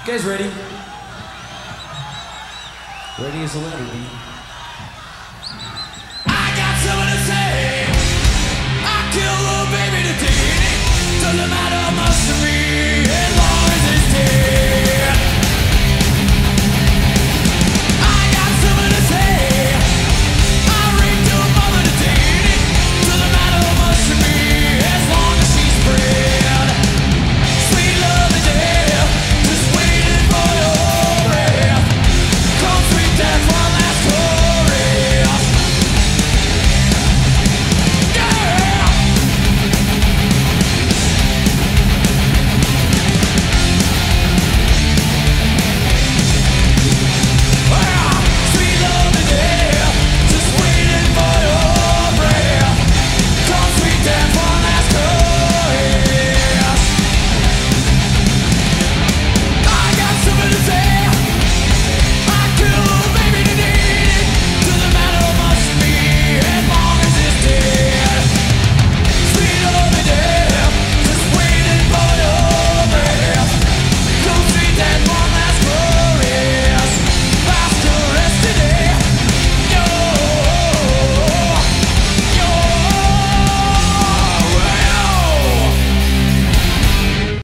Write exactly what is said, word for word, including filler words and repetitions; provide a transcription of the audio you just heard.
You guys ready? Ready as a letter B. I got something to say. I killed little baby today. Doesn't matter.